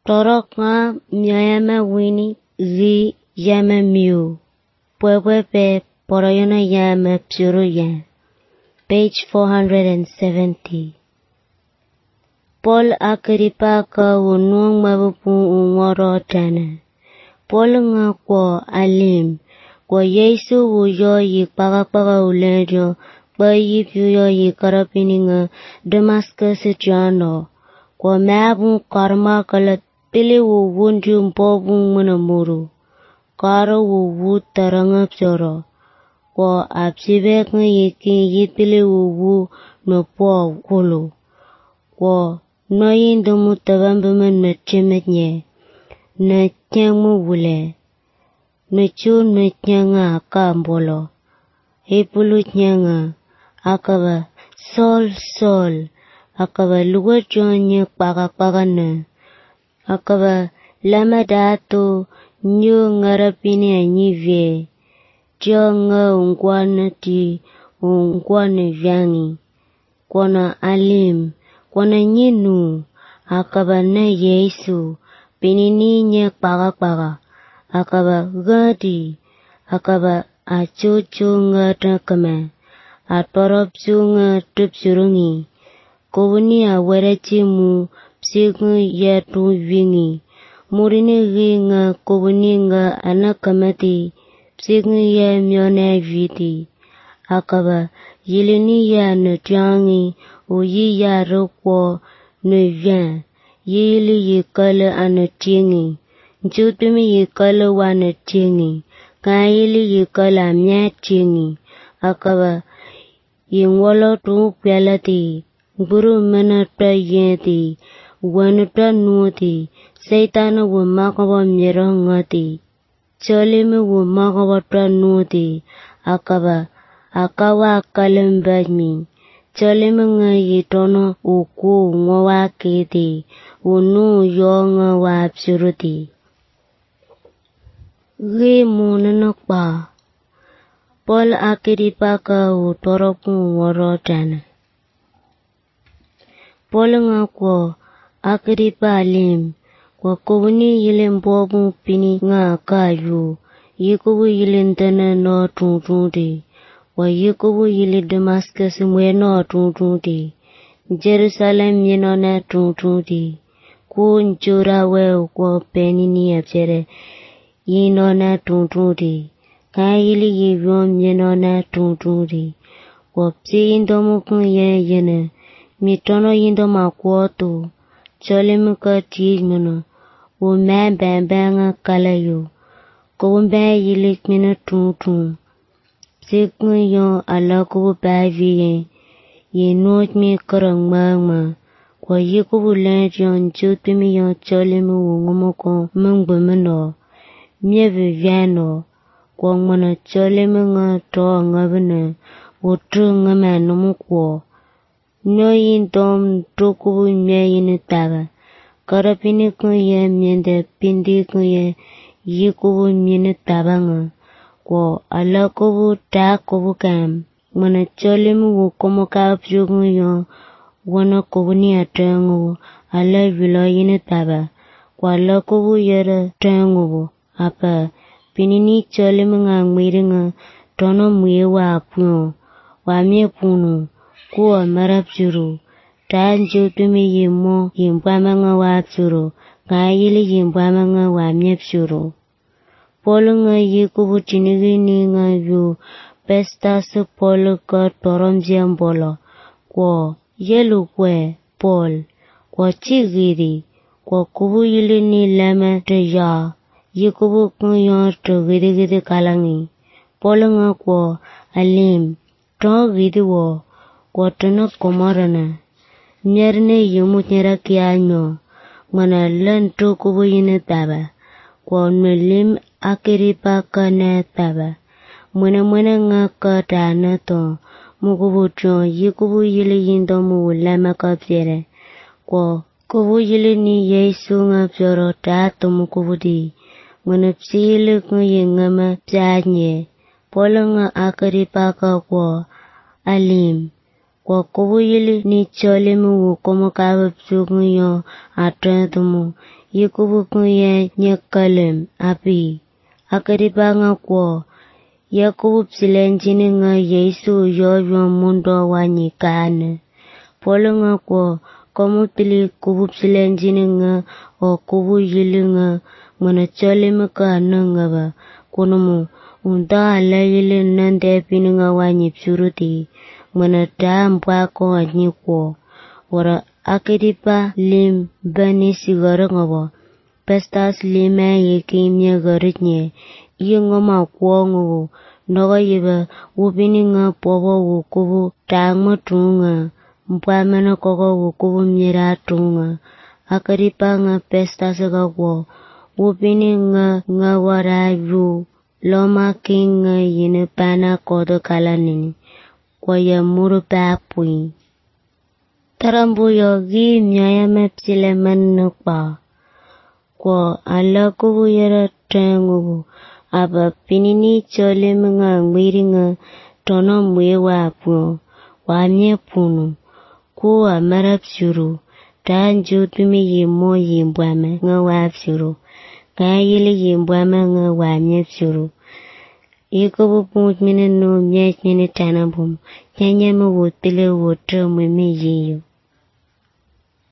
Torok nga myayama wini zi yama miu. Pwepwepe poroyona yama psuru yan. Page 470. Paul Agrippa ka unong mabupu ungoro tana. Paul nga kwa alim. Kwa Yesu uyo yikpaka ulejo. Kwa yipyo yikarapini nga Damascus jano. Kwa mabu karma kalat pili uwunju mpobu mwanamuru. Karo uwu taranga psoro. Kwa apsibek nga yiki yipili uwu no po kulu. Kwa noyindumu tabambama na chimetnye. Na nyangmu wule. Na chu na nyanga kambolo. Hipulu nyanga. Akaba Sol. Akaba luwa jonye kpaka na. Akaba lama dato nyo ngarapini anyivye. Jo nga ungwana vyangi. Kwana alim. Kwana nyinu. Akaba na Yesu. Pinini nye kpaka. Akaba gadi. Akaba achocho nga takama. Atorop nga tupsurungi. Kowuni awarachi mu psiku yatu vingi. Murini nga kowuni nga anakamati psiku ya myona viti. Akaba yilini ya nutyangi uyi ya rukwo nuvyan. Yili yikala anutingi. Njutumi yikala wanutingi. Kayili yikala amyatingi. Akaba yingwolo tu pyalati. Guru manata yeti. Wanuta nuoti. Saitana wumakawa mirangati. Cholimi wumakawa tanuoti. Akaba akawa kalambajmi. Cholimi nga yitono uku ngawakiti. Unu yonga wapsuruti. Gi munanakpa. Paul Agrippa ka utoroku warotana. Paul nga kwa Agrippa alim. Kwa kowuni yilimbobu pini nga kayu. Yikubu yilintana no tuntundi. Kwa yikubu yili Damascus mwe no tuntundi. Jerusalem yinona tuntundi. Ku njura weo kwa penini apsere. Yinona tuntundi. Kayili yivyon yinona tuntundi. Kwa psi indomu kunye yene. Mitono yindoma kwoto. Cholimu ka tijmano. Umembembanga kalayo. Kumbe yilik mina tuntun. Psiku yon alakubu baviye. Yenot mi karang magma. Kwa yikubu lenjon jutimi yon cholimu wungumoko mungbumano. Myevi vyano. Kwa mwana cholimu nga to ngabana. Utru ngama numukwo. Nyoyin dom dokubu nyayini taba. Karapini kunye myende pindi kunye yikubu myini taba nga. Kwa alakubu takubu kam. Mwana cholimu wukumu kapsyugu yon. Wana kubu ni atengu. Ala vilo yini taba. Kwa alakubu yara tengu. Apa pinini cholimu nga mwiri nga. Tono mwe wapyo. Wamye punu. Kuwa marapsuru. Tanjo tumi yimo yimbwama nga wapsuru. Kayili yimbwama nga wamyepsuru. Polo nga yikubu tinigini nga yu. Pestas polo ka toromziambolo. Kwa yelu kwe Paul. Kwa chigiri. Kwa kubu yili ni lama teya. Yikubu kunyon to gidi kalangi. Polo nga kwa alim. To gidi wo. Kwa tana komarana. Nyerne yumut nyera kianyo. Mana lan to kubu yine taba. Kwa nulim Agrippa ka na taba. Mwena nga ka dana to. Mukubu chon yikubu yili yindomu ulama ka psere. Kwa kubu yili ni Yesu nga psoro tato mukubu di. Mwena psili kunye ngama psanye. Polo nga Agrippa ka kwa alim. kwa kubu yili ni chole mu komo kabe psukunyo atrentumu yikubu kunye nyekalem api akariba nga kwa yakubu psilenjini nga Yesu yoyo mundo wanyikane polo nga kwa komu pili kubu psilenjini nga o kubu yili nga mana chole mu ka nga ba kunumu unta ala yili nande pini nga wanyipsuruti mana dambwa ko anyikwo wara akiripa lim bani sigara ngabo pestas lima yekimye garitnye yingoma kwongo noga yeba ubini nga pobo wukubu tangma tunga mpamana kogo wukubu mira tunga akiripa nga pestas gagwo ubini nga warayu loma kinga yine pana kodo kalanini kwa ya muru papui tarambu yogi myaya mepsile manukpa kwa ala kubu yara tengubu aba pinini chole mga ngwiri nga tono mwe wapu wamye punu kuwa marapsuru tanju tumi yimo yimbwame nga wapsuru kaya yili yimbwame nga wamye psuru yikubu punch mine no myech mine tanabum nyanya mu wutile wutra mweme yiyo